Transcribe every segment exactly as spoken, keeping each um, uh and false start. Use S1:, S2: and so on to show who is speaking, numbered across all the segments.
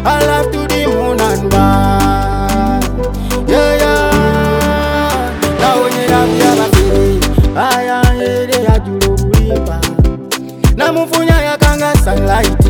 S1: I love to the moon and back. Yeah, yeah. Now when you have your baby, I am here at your river. Namufunya ya kanga sunlight.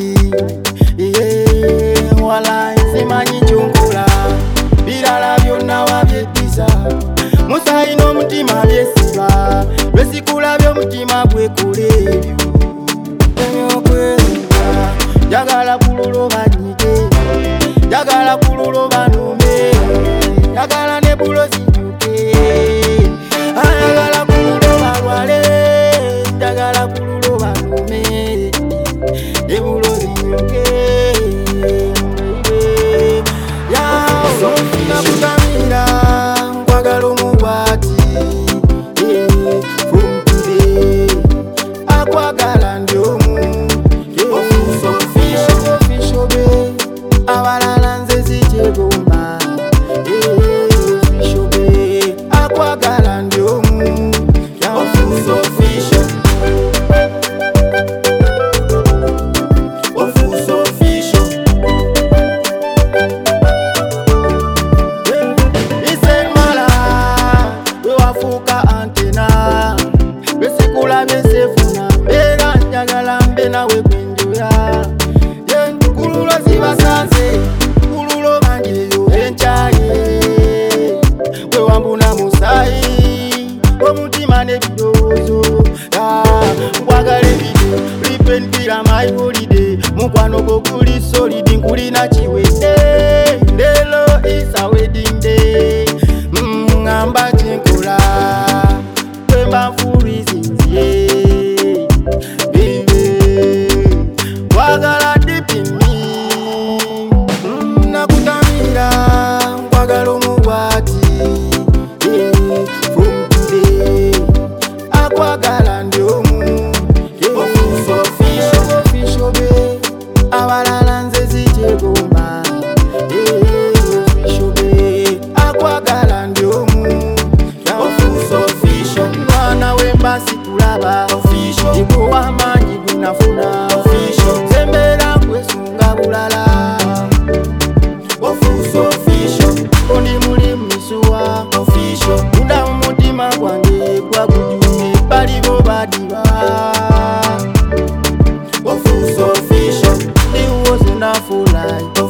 S1: Yeah, wala simanyi chungula. Birala byonna wabyetiza. Musa ino mutima byesiba. Besikula byo mutima gwekule ebyo. Emyo kweza. Jagala kululo banyike. Jagala kululo banume. Jagala ne bulo zinyuke. Jagala kululo balwale. Jagala kululo banume. Ne bulo zinyuke. Ya sofina kutamira. Kwagala omubwati. From today. Akwagala ndi omu. Abalala nze zikyegomba. Official akwagala ndi omu. Ofuuse official. Ofuuse official. Isemala we wafuuka antena. Besikula byesefuna mbeera njagala mbe nawe gwenjoya. Kululo zibasanze, kululo banjeyo enchaye. We wambuna musayi, omutima n'ebidowoozo. Nkwagala ebide, lipendira my holiday. Mukwano gwo guli solid, nkulina kiwedde. Lelo is a wedding day. Ngamba kyenkola, kwemba nfulizinzie. Baby, wagala deep in me. Kwagala omubwati. From today. Akwagala ndi omu. Ofuuse official be. Abalala nze zikyegomba. Official be. Akwagala ndi omu. Ofuuse official. Mwana wemba sikulaba. Official. Igo w'amaanyi gunafuna. Official. Sembera kwesunga bulala. Ofuuse official. Ondi muli misuwa. Official. Munda mumutima gwange gwagujune. Balibo badiba. Ofuuse official. It was enough for life.